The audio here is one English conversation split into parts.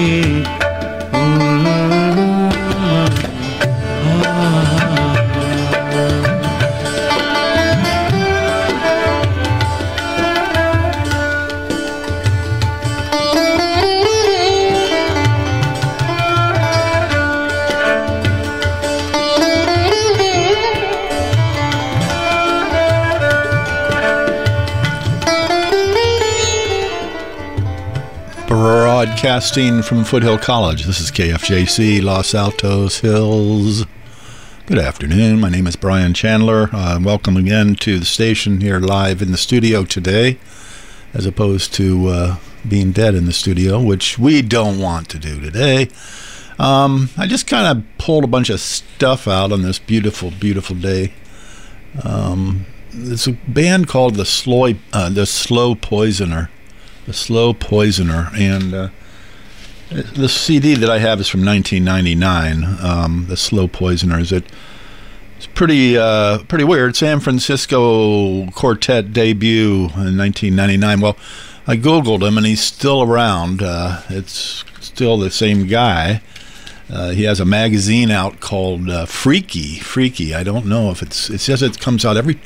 Broadcasting from Foothill College. This is KFJC, Los Altos Hills. Good afternoon. My name is Brian Chandler. Welcome again to the station here live in the studio today, as opposed to being dead in the studio, which we don't want to do today. I just kind of pulled a bunch of stuff out on this beautiful, beautiful day. There's a band called the Slow Poisoner. The Slow Poisoner, and the CD that I have is from 1999. The Slow Poisoners. It's pretty weird. San Francisco quartet debut in 1999. Well, I googled him, and he's still around. It's still the same guy. He has a magazine out called Freaky. I don't know if it says it comes out every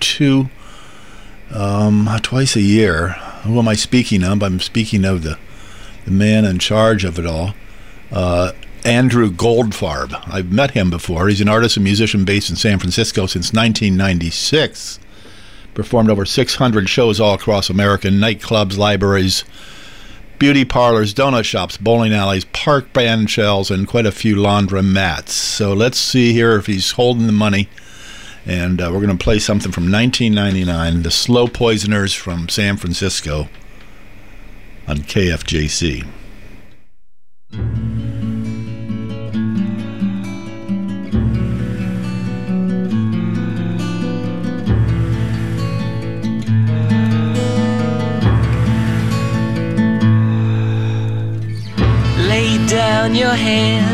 twice a year. Who am I speaking of? I'm speaking of the man in charge of it all, Andrew Goldfarb. I've met him before. He's an artist and musician based in San Francisco since 1996. Performed over 600 shows all across America, nightclubs, libraries, beauty parlors, donut shops, bowling alleys, park band shells, and quite a few laundromats. So let's see here if he's holding the money. And we're going to play something from 1999, the Slow Poisoners from San Francisco on KFJC. Lay down your hand,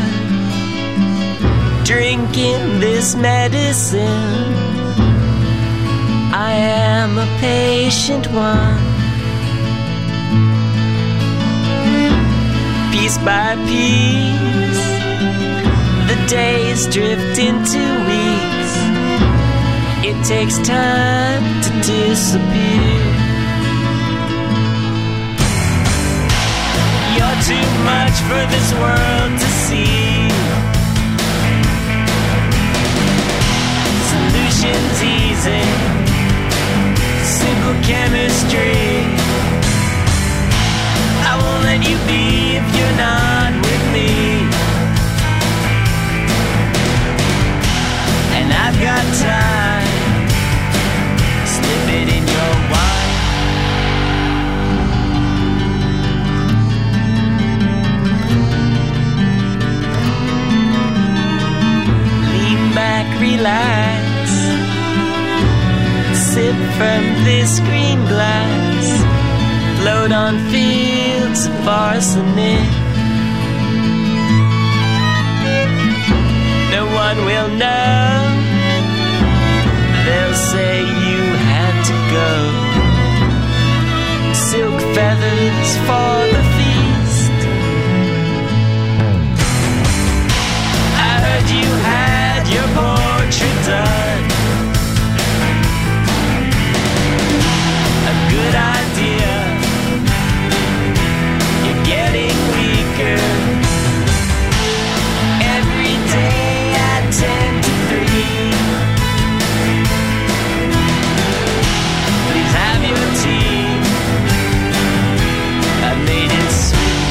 drinking this medicine. I am a patient one. Piece by piece, the days drift into weeks. It takes time to disappear. You're too much for this world to see. Solutions easy, simple chemistry. I won't let you be if you're not with me. And I've got time, slip it in your wine. Lean back, relax, sip from this green glass, float on fields of arsenic. No one will know. They'll say you had to go. Silk feathers for the feast. I heard you had your portrait done. A good idea. You're getting weaker. Every day at 10 to 3. Please have your tea. I made it sweet.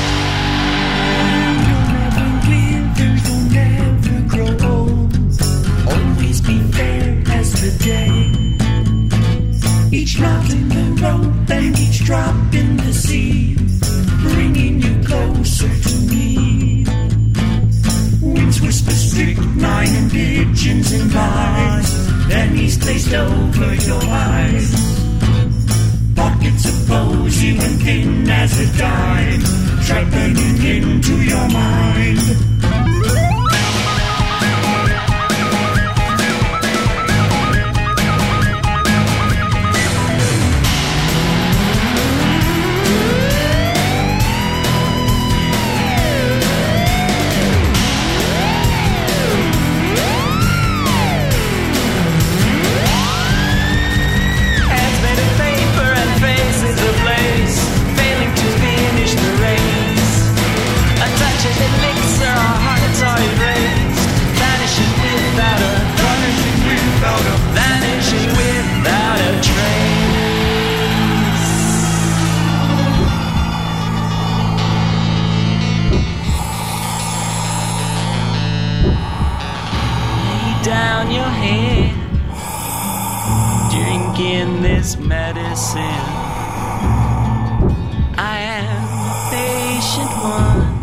You'll never grow old. Always be fair as the day. Each knot in the rope and each drop in the sea, bringing you closer to me. Winds whisper strychnine and pigeons in lies, then he's placed over your eyes. Pockets of posy and thin as a dime, try burning into your mind. in this medicine. I am the patient one.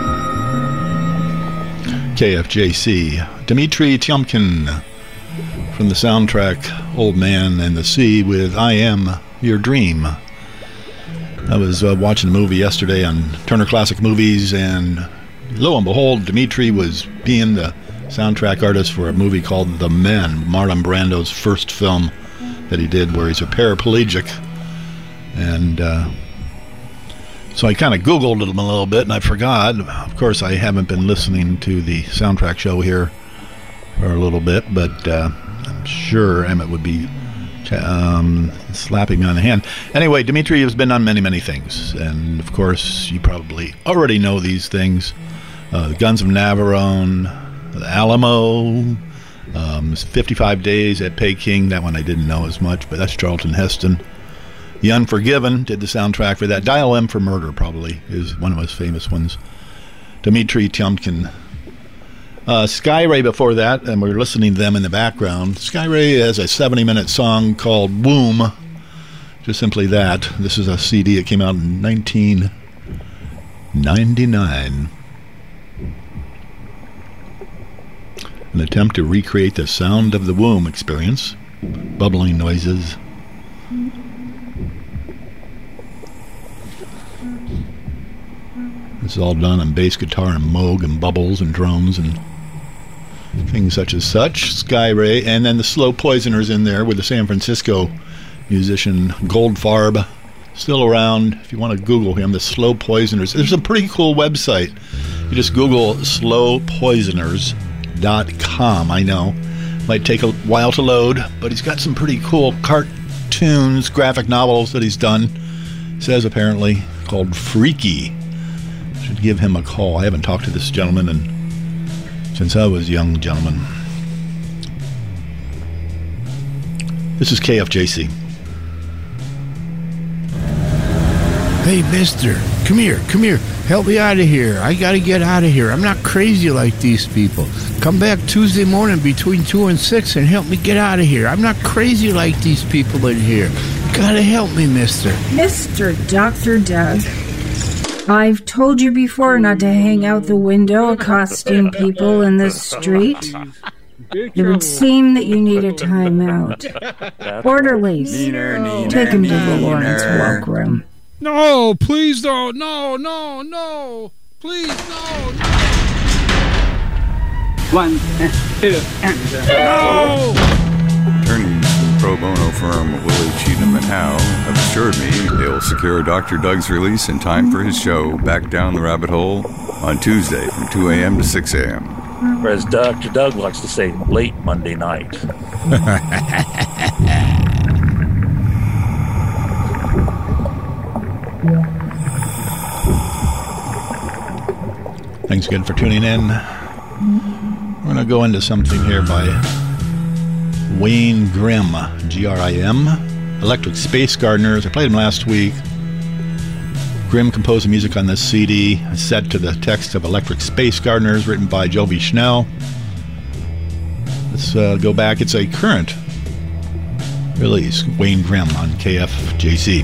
KFJC, Dmitry Tyomkin from the soundtrack Old Man and the Sea with I Am Your Dream. I was watching a movie yesterday on Turner Classic Movies, and lo and behold, Dimitri was being the soundtrack artist for a movie called The Men, Marlon Brando's first film that he did where he's a paraplegic. And so I kind of Googled him a little bit, and I forgot. Of course, I haven't been listening to the soundtrack show here for a little bit, but I'm sure Emmett would be slapping me on the hand. Anyway, Dimitri has been on many, many things, and of course, you probably already know these things. The Guns of Navarone, the Alamo, 55 Days at Peking. That one I didn't know as much, but that's Charlton Heston. The Unforgiven did the soundtrack for that. Dial M for Murder probably is one of his famous ones. Dmitri Tiomkin. Skyray before that, and we're listening to them in the background. Skyray has a 70-minute song called Womb. Just simply that. This is a CD that came out in 1999. An attempt to recreate the sound of the womb experience. Bubbling noises. This is all done on bass guitar and Moog and bubbles and drones and things such as such. Skyray, and then the Slow Poisoners in there with the San Francisco musician Goldfarb, still around. If you want to Google him, the Slow Poisoners. There's a pretty cool website. You just Google slowpoisoners.com. I know, might take a while to load, but he's got some pretty cool cartoons, graphic novels that he's done. Says apparently called Freaky. Should give him a call. I haven't talked to this gentleman since I was a young gentleman. This is KFJC. Hey, mister, come here. Help me out of here. I gotta get out of here. I'm not crazy like these people. Come back Tuesday morning between 2 and 6 and help me get out of here. I'm not crazy like these people in here. You gotta help me, mister. Mr. Dr. Doug, I've told you before not to hang out the window accosting people in the street. It would seem that you need a timeout. Orderlies, take him to the Lawrence Walk room. No, please don't. No. Please, no. 1, 2, and No! Attorneys for the pro bono firm Willie Cheatham and Howe have assured me they'll secure Dr. Doug's release in time for his show Back Down the Rabbit Hole on Tuesday from 2 a.m. to 6 a.m. Or as Dr. Doug likes to say, late Monday night. Thanks again for tuning in. We're going to go into something here by Wayne Grimm, G-R-I-M, Electric Space Gardeners. I played him last week. Grimm composed the music on this CD, set to the text of Electric Space Gardeners, written by Jovi Schnell. Let's go back. It's a current release. Wayne Grimm on KFJC.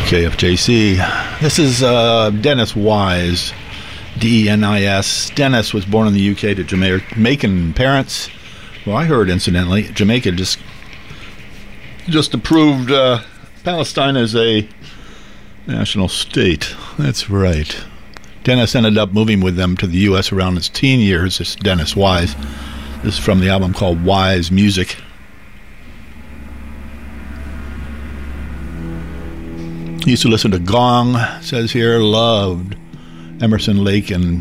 KFJC. This is Dennis Wise, Denis. Dennis was born in the UK to Jamaican parents. Well, I heard, incidentally, Jamaica just approved Palestine as a national state. That's right. Dennis ended up moving with them to the U.S. around his teen years. This is Dennis Wise. This is from the album called Wise Music. He used to listen to Gong, says here, loved Emerson, Lake, and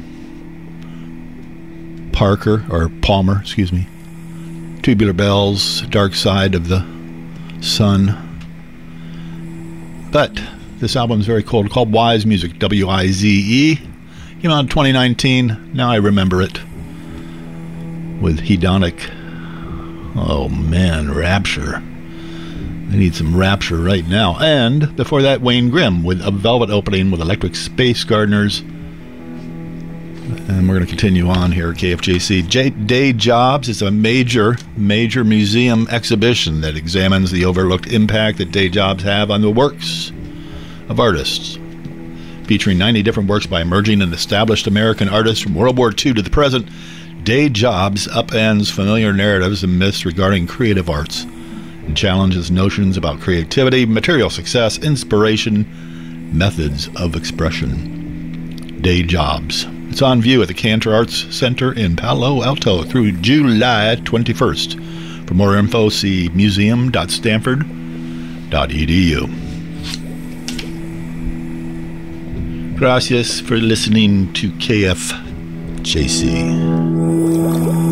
Palmer, excuse me. Tubular Bells, Dark Side of the Sun. But this album is very cool, called Wise Music, W-I-Z-E. Came out in 2019. Now I remember it. With Hedonic. Oh man, Rapture. I need some Rapture right now. And before that, Wayne Grimm with A Velvet Opening with Electric Space Gardeners. And we're going to continue on here at KFJC. Day Jobs is a major museum exhibition that examines the overlooked impact that day jobs have on the works of artists. Featuring 90 different works by emerging and established American artists from World War II to the present, Day Jobs upends familiar narratives and myths regarding creative arts and challenges notions about creativity, material success, inspiration, methods of expression. Day Jobs. It's on view at the Cantor Arts Center in Palo Alto through July 21st. For more info, see museum.stanford.edu. Gracias for listening to KFJC.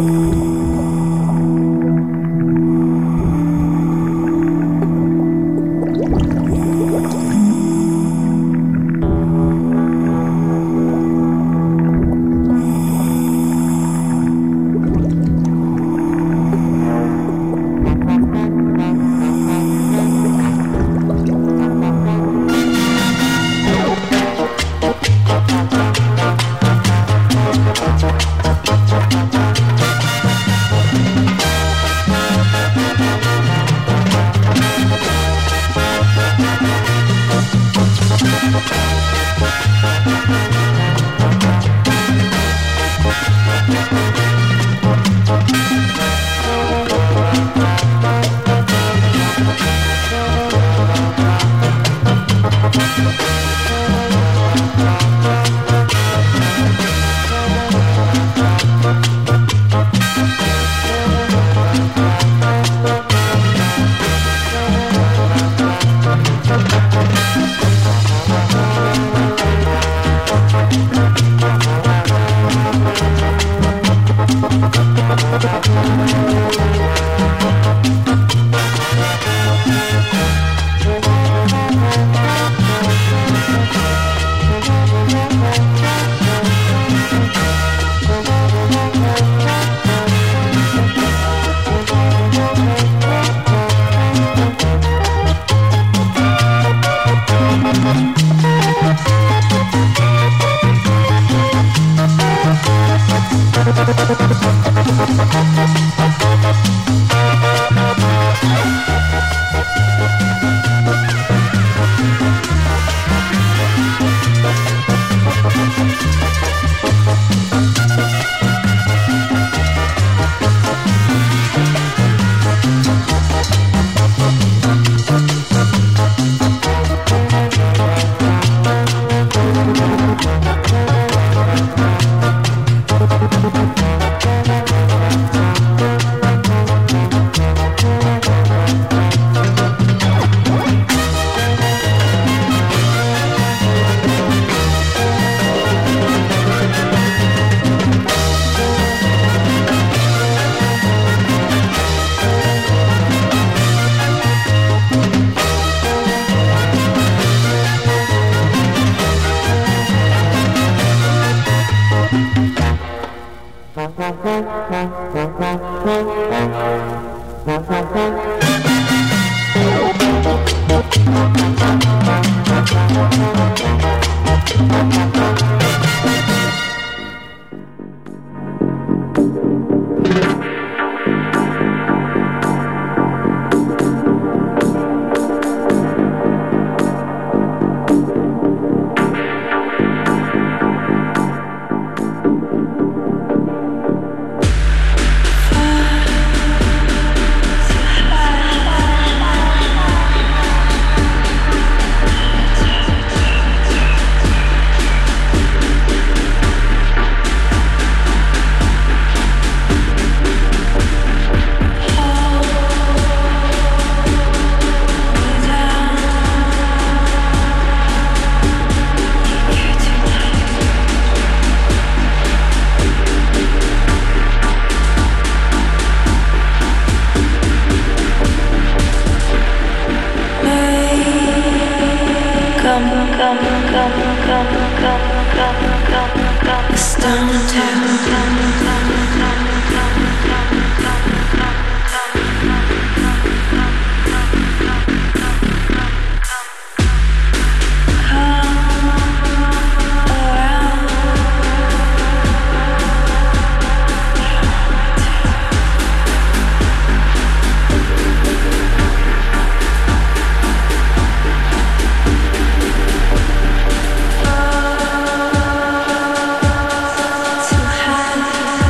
Too high.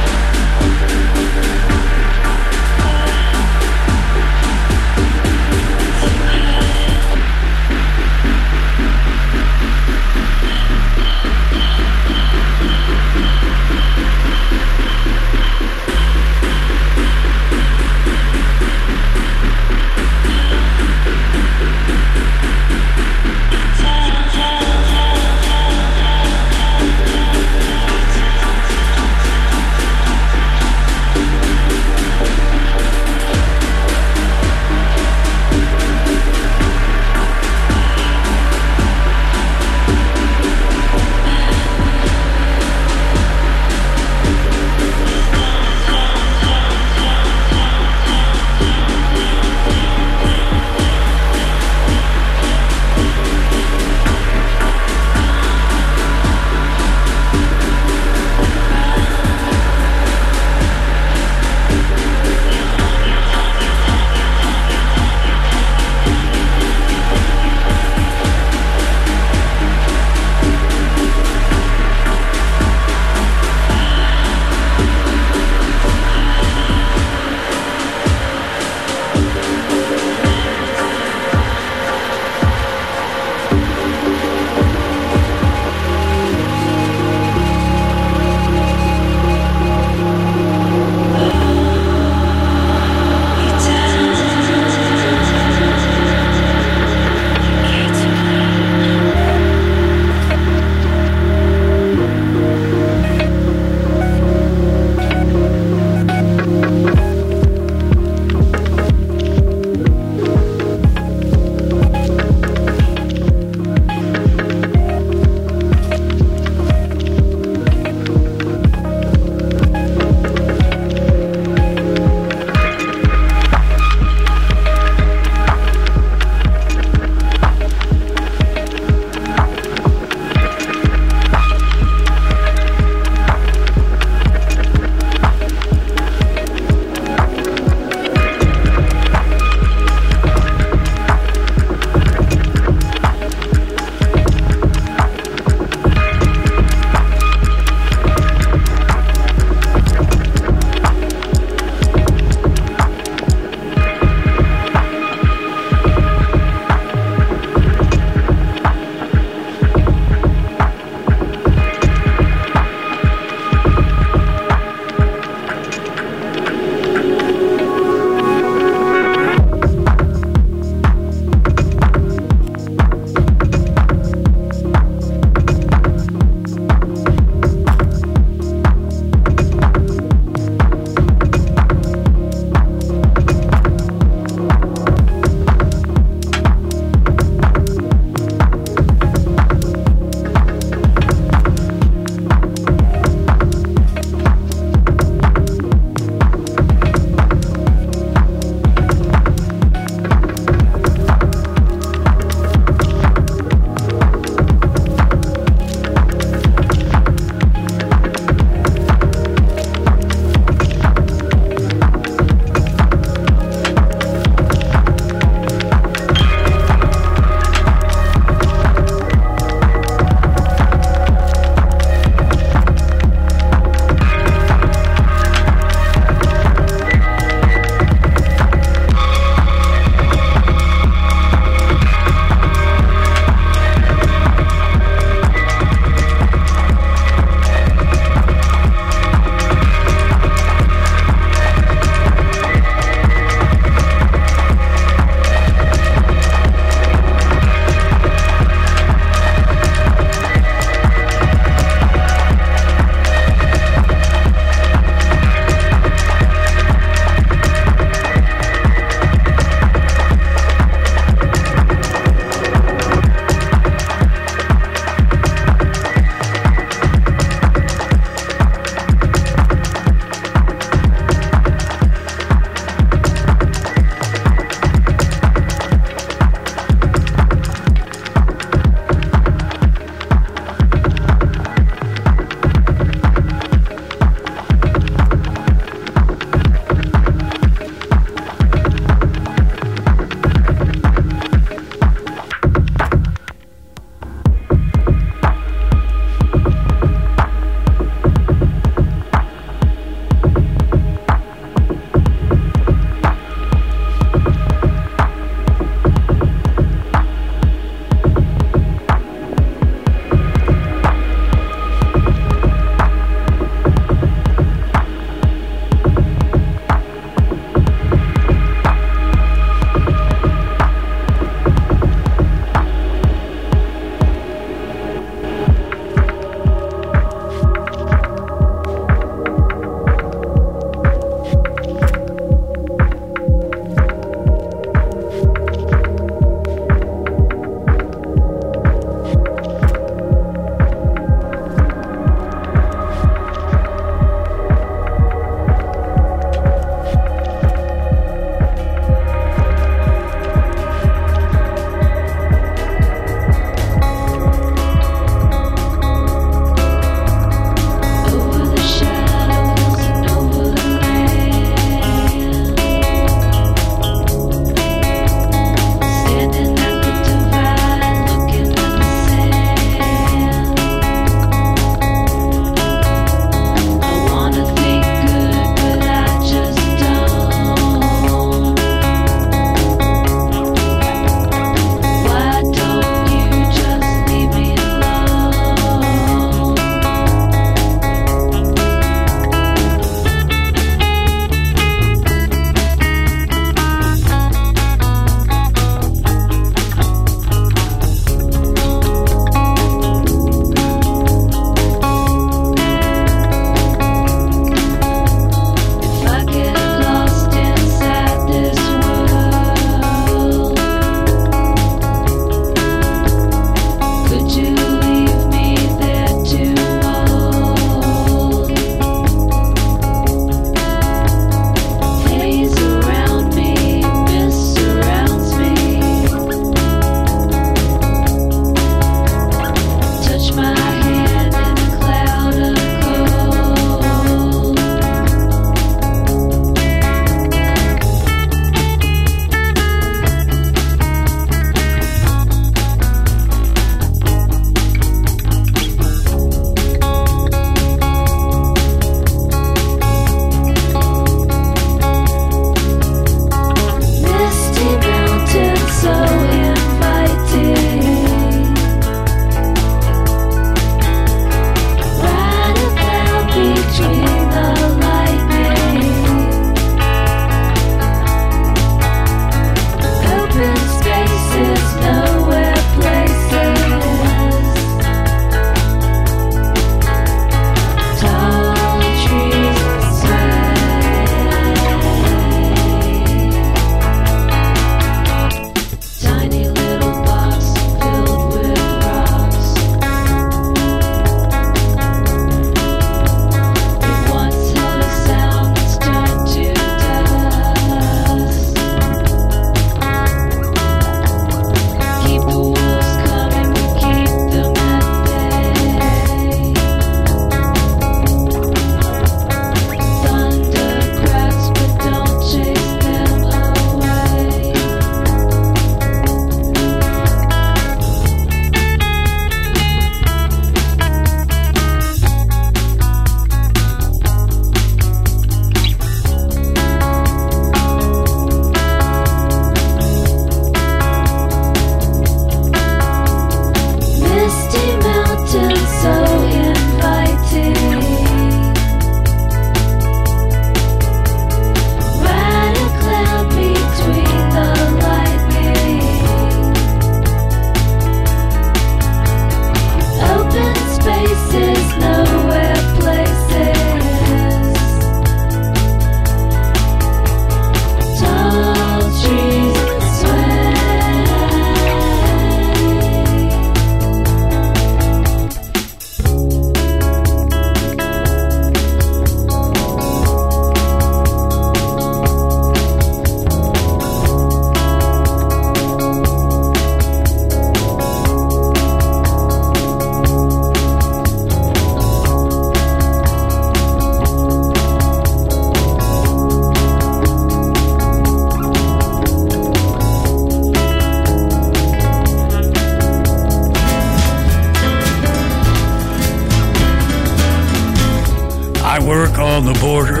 on the border.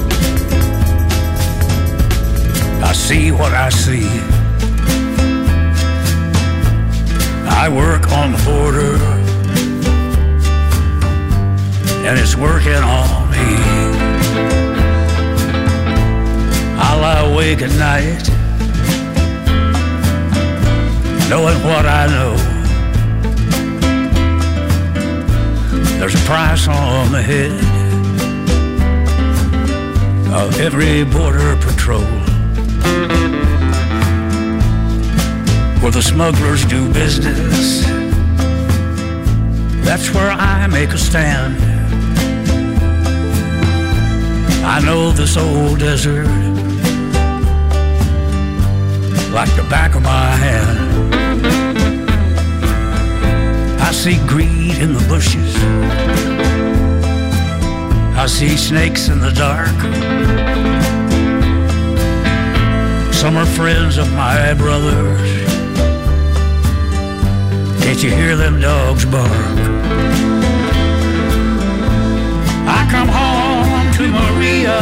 I see what I see. I work on the border, and it's working on me. I lie awake at night, knowing what I know. There's a price on the head of every border patrol. Where the smugglers do business, that's where I make a stand. I know this old desert like the back of my hand. I see greed in the bushes, I see snakes in the dark. Some are friends of my brothers. Can't you hear them dogs bark? I come home to Maria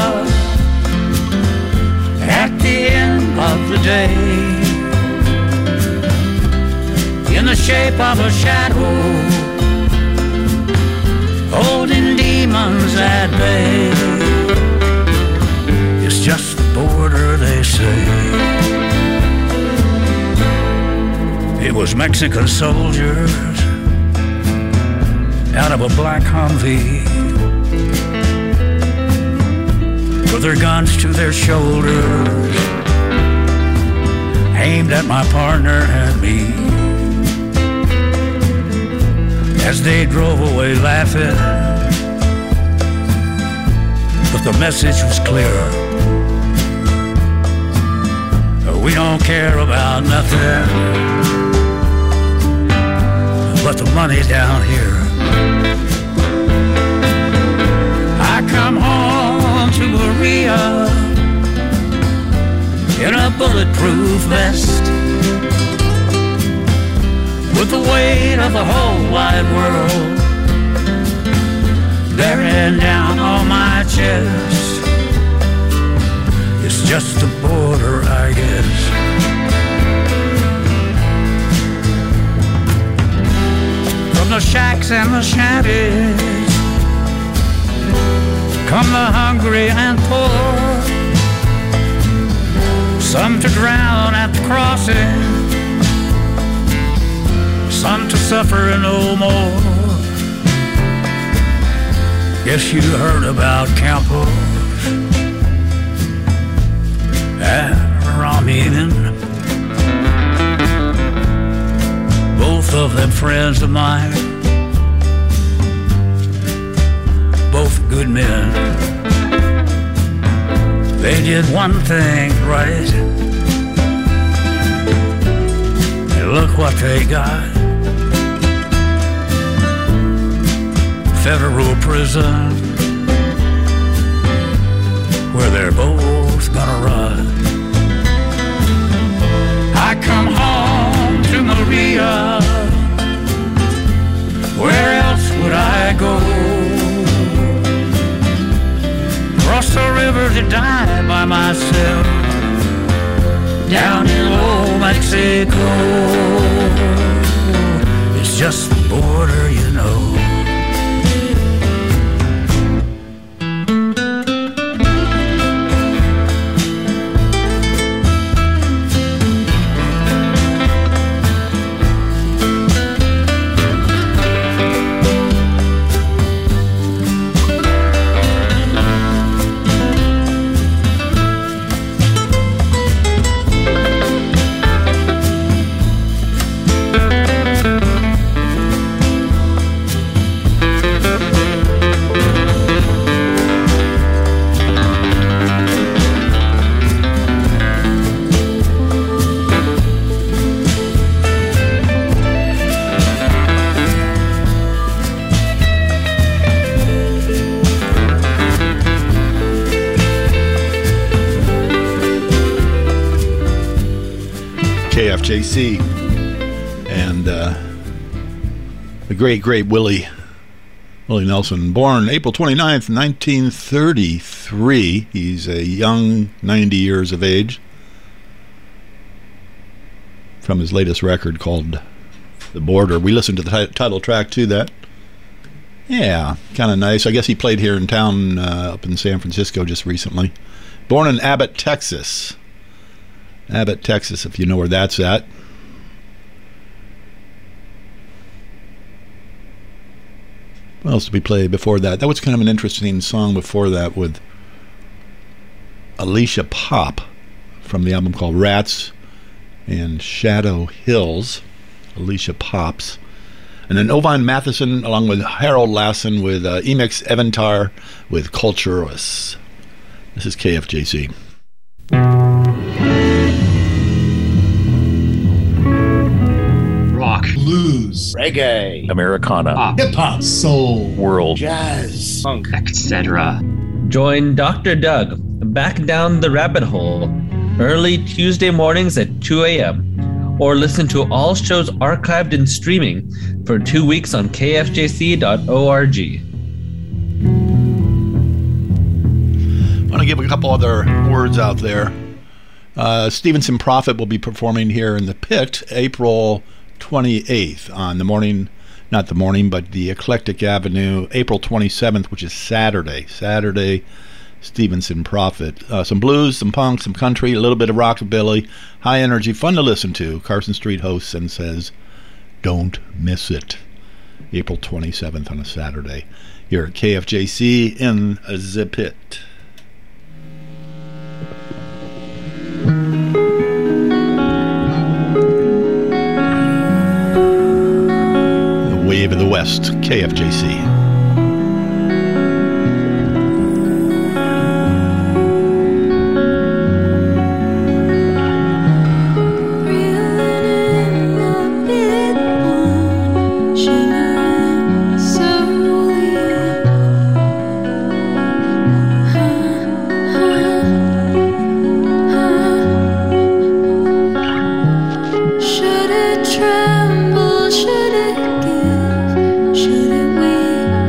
at the end of the day, in the shape of a shadow, holding demons at bay. It's just the border, they say. It was Mexican soldiers out of a black Humvee, with their guns to their shoulders, aimed at my partner and me. As they drove away laughing, but the message was clear: we don't care about nothing but the money down here. I come home to Maria in a bulletproof vest, with the weight of the whole wide world bearing down on my chest. It's just the border, I guess. From the shacks and the shanties come the hungry and poor, some to drown at the crossing, some to suffer no more. Guess you heard about Campos and Ramin, both of them friends of mine, both good men. They did one thing right, and look what they got. Federal prison, where they're both gonna rot. I come home to Maria, where else would I go? Cross the river to die by myself, down in old Mexico. It's just the border, you know. KFJC, and the great Willie Willie Nelson, born April 29th, 1933. He's a young 90 years of age. From his latest record called The Border. We listened to the title track to that. Yeah, kind of nice. I guess he played here in town up in San Francisco just recently. Born in Abbott, Texas. Abbott, Texas, if you know where that's at. What else did we play before that? That was kind of an interesting song before that with Alicia Pop from the album called Rats and Shadow Hills. Alicia Pops. And then Ovan Matheson along with Harold Lassen with Emix Eventar with Culturus. This is KFJC. Rock, blues, reggae, Americana, hip-hop, soul, world, jazz, funk, etc. Join Dr. Doug back down the rabbit hole early Tuesday mornings at 2 a.m. or listen to all shows archived and streaming for 2 weeks on kfjc.org. I want to give a couple other words out there. Stevenson Prophet will be performing here in the Pit April 28th on the morning, not the morning, but the Eclectic Avenue, April 27th, which is Saturday. Stevenson Prophet. Some blues, some punk, some country, a little bit of rockabilly, high energy, fun to listen to. Carson Street hosts and says, don't miss it. April 27th on a Saturday here at KFJC in the Pit. The Wave of the West, KFJC. Should it tremble? Should it give? Should it weep?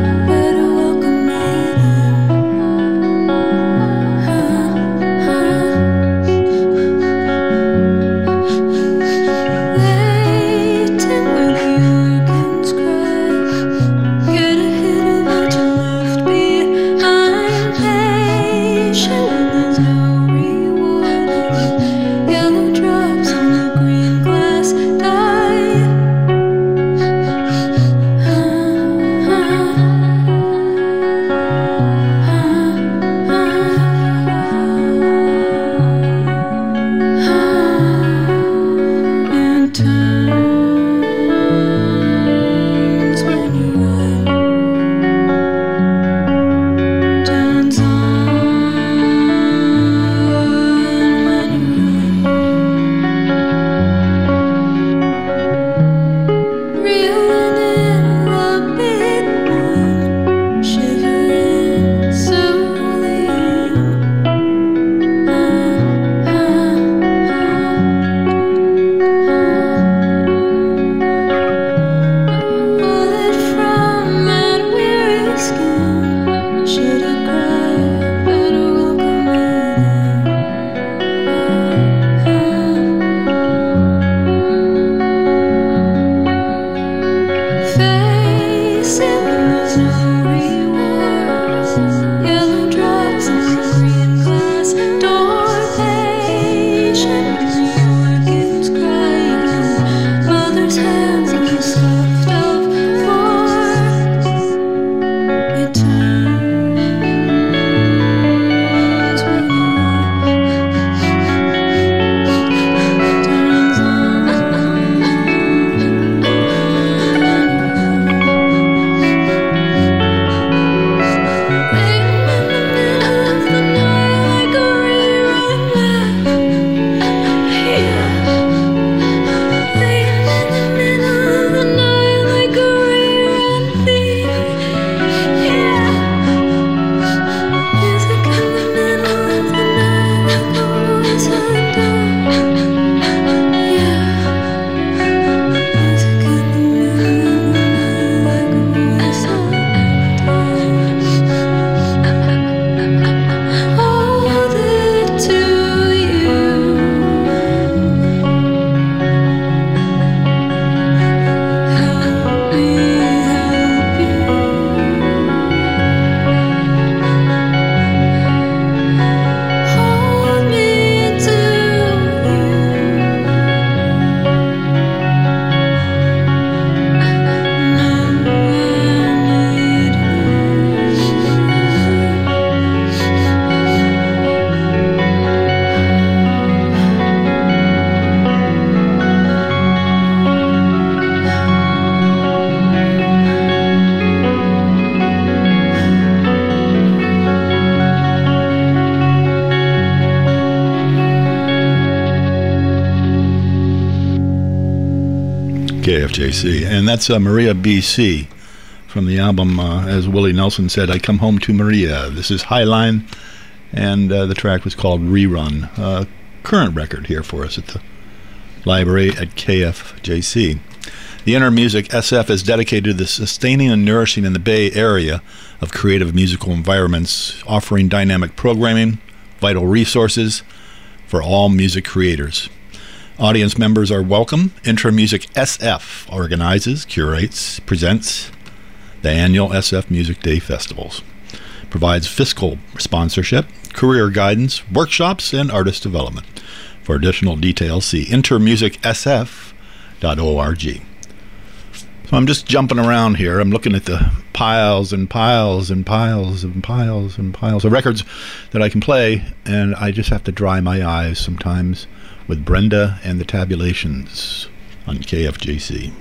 KFJC. And that's Maria B.C. from the album, as Willie Nelson said, I Come Home to Maria. This is Highline, and the track was called Rerun. Current record here for us at the library at KFJC. The Inner Music SF is dedicated to the sustaining and nourishing in the Bay Area of creative musical environments, offering dynamic programming, vital resources for all music creators. Audience members are welcome. Inter Music SF organizes, curates, presents the annual SF Music Day Festivals, provides fiscal sponsorship, career guidance, workshops, and artist development. For additional details, see intermusicsf.org. So I'm just jumping around here. I'm looking at the piles and piles and piles and piles and piles of records that I can play, and I just have to dry my eyes sometimes with Brenda and the Tabulations on KFJC.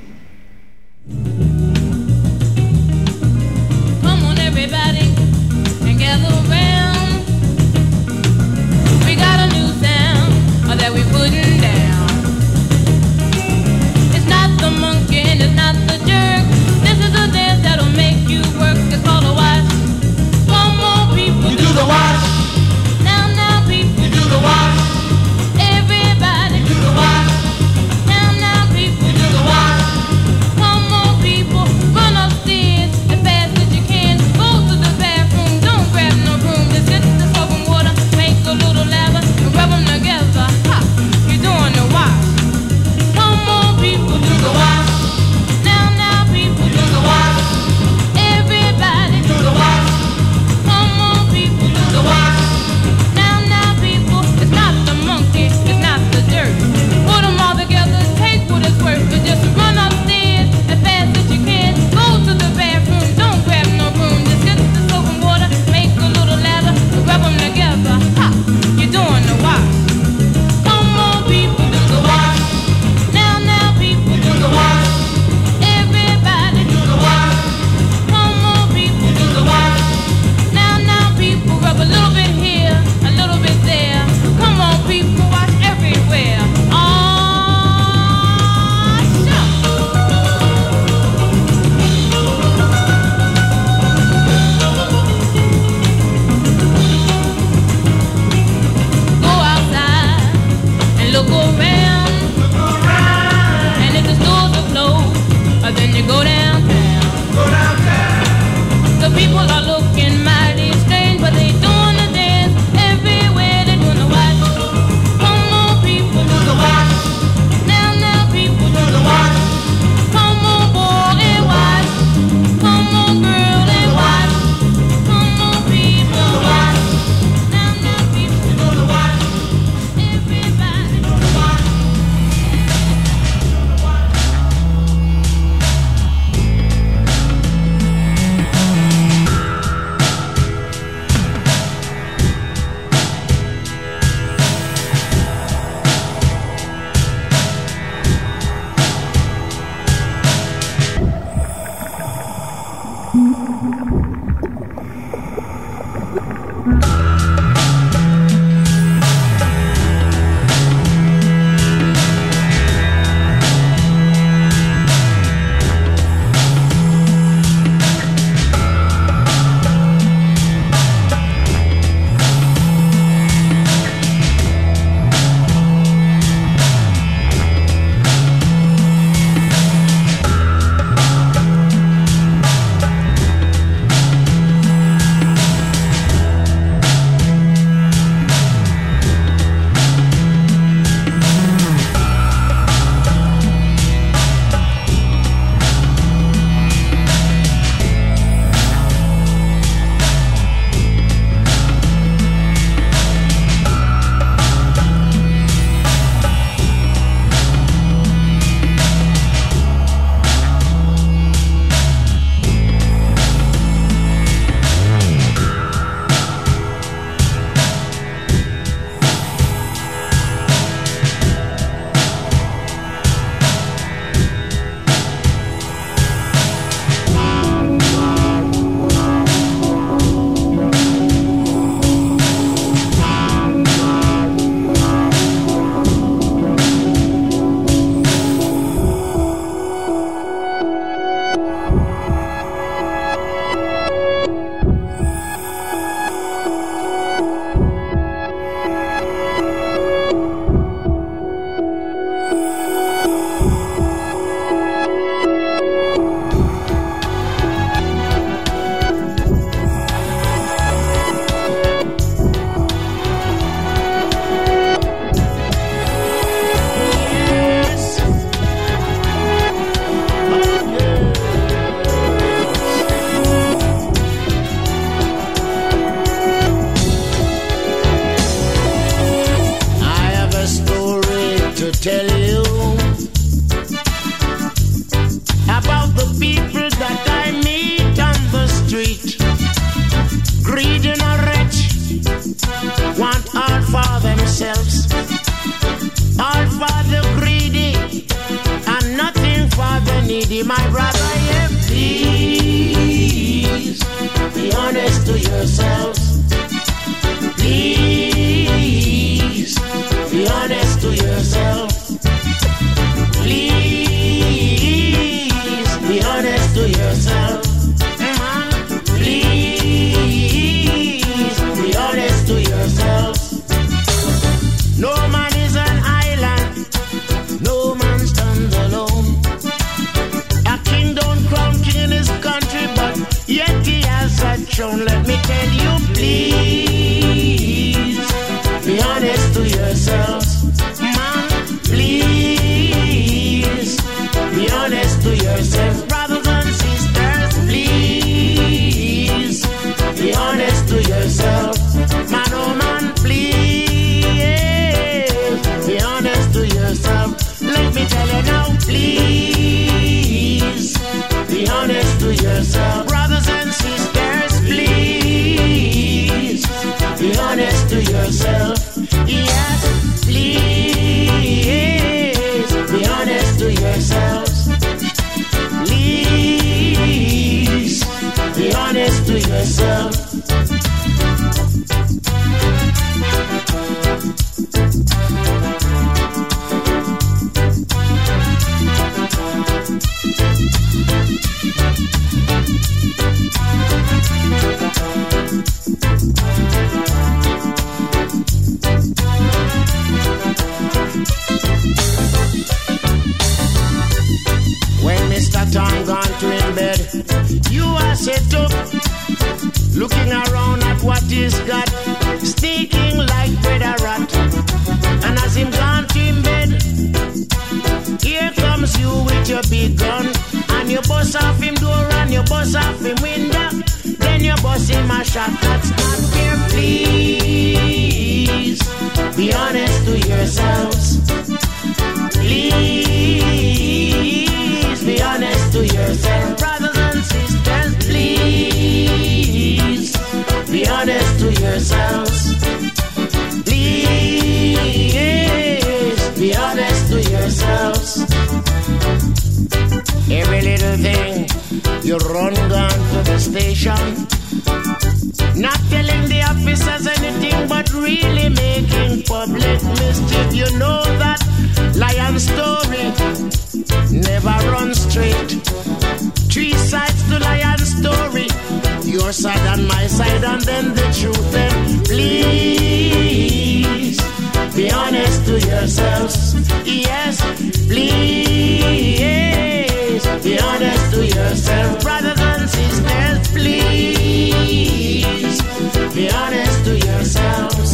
Come on, everybody, and gather around. We got a new sound that we're putting down. It's not the monkey and it's not the jerk. This is a dance that'll make you work. It's called a wash. Come on, people, you do the wash. Now, people, you do the wash. Everybody, do the wash. Now, people, you do the wash. Come on, people. me, my brother, yeah. Please be honest to yourselves. Please be honest to yourself. Please be honest to yourself. Please be honest to yourself. No man is an island. No man stands alone. A king don't crown king in his country, but yet he has a throne. Let me tell you, please be honest to yourselves. Man, please be honest to yourselves. Brothers and sisters, please be honest to yourself. Man, oh man, please be honest to yourself. Let me tell you now, please be honest to yourself. Brothers and sisters, please be honest to yourself. Yes, please be honest to yourselves. Please be honest to yourself. When Mr. Tom gone to in bed, you are set up, looking around at what he's got, sneaking like Brother Rat. And as him gone to in bed, here comes you with your big gun, and you bust off him door and you bust off him window, then you bust him a shot. That's not fair. Please be honest to yourselves. Please be honest to yourself. Brothers and sisters, please be honest to yourselves. Please be honest to yourselves. Every little thing, you run down to the station, not telling the officers anything, but really making public mischief. You know that Lion's story never runs straight. 3 sides to Lion's story, your side and my side, and then the truth. Then please be honest to yourselves. Yes, please be honest to yourself. Brothers and sisters, please be honest to yourselves.